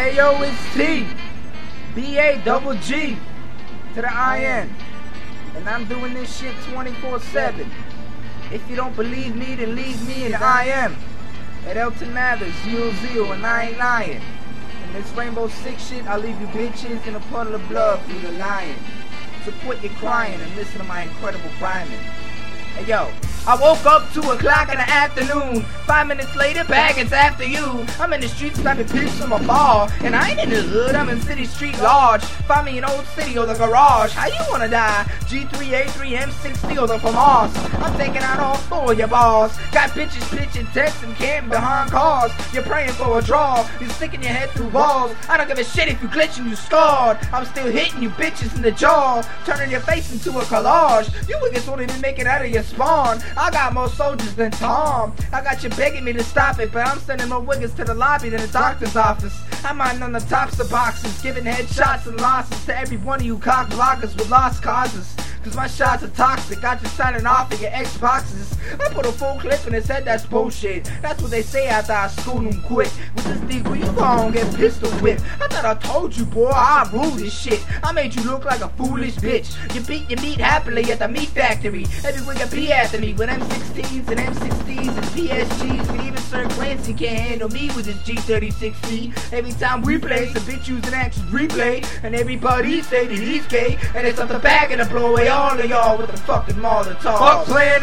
Ayo, it's T, B-A-double-G to the I-N, and I'm doing this shit 24/7. If you don't believe me, then leave me and I am at Elton Mathers, 0-0, and I ain't lying. And this Rainbow Six shit, I'll leave you bitches in a puddle of blood for the lion. Support your crying and listen to my incredible rhyming. Hey yo, I woke up 2 o'clock in the afternoon. 5 minutes later, baggins after you. I'm in the streets slapping pitch from a bar. And I ain't in the hood, I'm in City Street Large. Find me in Old City or the garage. How you wanna die? G3, A3, M60 or the FAMAS. I'm taking out all 4 of your balls. Got bitches pitching texts and camping behind cars. You're praying for a draw. You're sticking your head through walls. I don't give a shit if you glitch and you scarred. I'm still hitting you bitches in the jaw. Turning your face into a collage. You niggas only didn't make it out of your spawn. I got more soldiers than Tom. I got you begging me to stop it, but I'm sending more wiggers to the lobby than the doctor's office. I'm riding on the tops of boxes, giving headshots and losses to every one of you cock blockers with lost causes. Cause my shots are toxic, got you signing off of your Xboxes. I put a full clip in his head, that's bullshit. That's what they say after I school them quick. With this degree, you gon' get pistol whipped. I thought I told you, boy, I rule this shit. I made you look like a foolish bitch. You beat your meat happily at the meat factory. Every week I be after me with M16s and M60s and PSGs. And even Sir Clancy can't handle me with his G36C. Every time we play, some bitch using action replay. And everybody say that he's gay. And it's up the back and the blow away all of y'all with the fucking Molotov. Fuck playing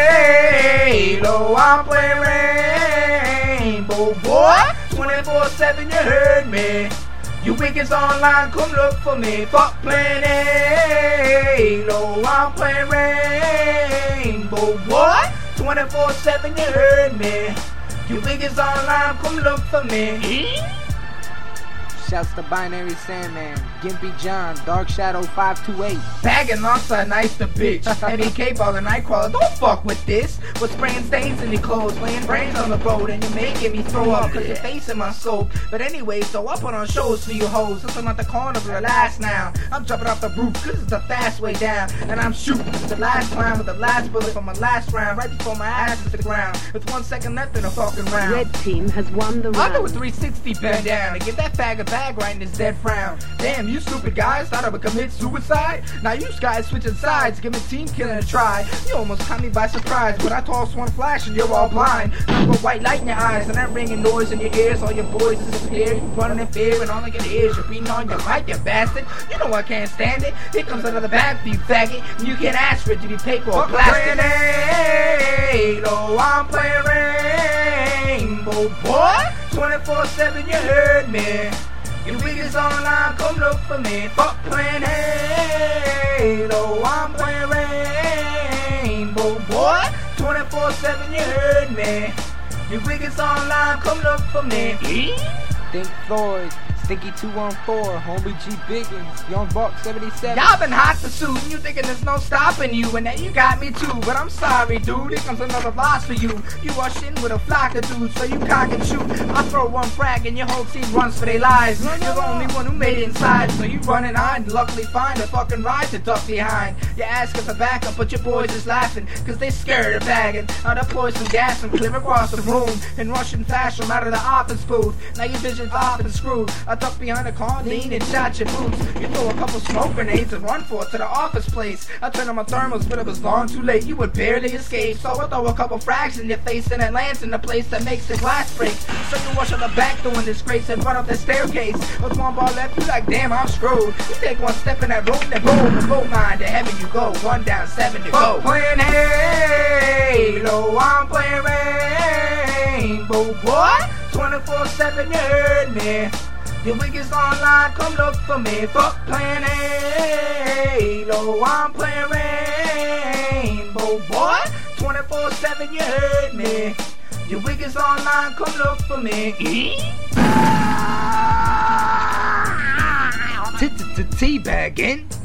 Halo, I'm playing Rainbow, boy. 24/7, you heard me. You wickets online, come look for me. Fuck playing Halo, I'm playing Rainbow, boy. 24/7, you heard me. You wickets online, come look for me. Shouts to Binary Sandman, Gimpy John, Dark Shadow 528. Bagging alongside nice to bitch. MEK ballin' Nightcrawler, don't fuck with this. With spraying stains in your clothes, laying brains on the road, and you're making me throw up cause you're facing my soap. But anyway, so I put on shows for you hoes. Since I'm at the corner of the last now, I'm jumping off the roof cause it's the fast way down. And I'm shooting the last climb with the last bullet from my last round, right before my ass hits the ground. With 1 second left in the fucking round. Red team has won the round. I do a 360 bend down and get that faggot back right in his dead frown. Damn, you stupid guys thought I would commit suicide? Now you guys switching sides, giving team killing a try. You almost caught me by surprise, but I toss one flash and you're all blind. I put white light in your eyes and that ringing noise in your ears. All your boys disappear, you running in fear, and all I can hear is you're beating on your mic, you bastard. You know I can't stand it. Here comes another bag for you, faggot. And you can't ask for it to be paper or plastic. Halo, I'm playing Rainbow, boy. 24/7, you heard me. You niggas online, come look for me. Fuck playing Halo, I'm playing Rainbow, boy. 24/7, you heard me. You niggas online, come look for me. Think Floyd, Stinky 214, Homie G Biggins, Young Buck 77. Y'all been hot pursuit, you thinking there's no stopping you, and then you got me too. But I'm sorry, dude, here comes another loss for you. You rush in with a flock of dudes, so you cock and shoot. I throw one frag and your whole team runs for their lives. You're the only one who made it inside, so you running on. Luckily find a fucking ride to duck behind. You ask for backup, but your boys is laughing, cause they scared of bagging. Now they pour some gas and clear across the room, and Russian flash from out of the office booth. Now your vision's off and screwed. I duck behind a car, lean and shot your boots. You throw a couple smoke grenades and run for it to the office place. I turn on my thermals, but it was gone too late. You would barely escape, so I throw a couple frags in your face, and it lands in the place that makes the glass break. So you rush on the back door in disgrace and run up the staircase. With one ball left, you like, damn, I'm screwed. You take one step in that room, then boom, the boat mine, to heaven you go. 1 down, 7 to go. Playing Halo, I'm playing Rainbow, boy. 24/7, you heard me. Your wiggers online, come look for me. Fuck playing Halo, I'm playing Rainbow, boy. 24/7, you heard me. Your wiggers online, come look for me. Teabagging.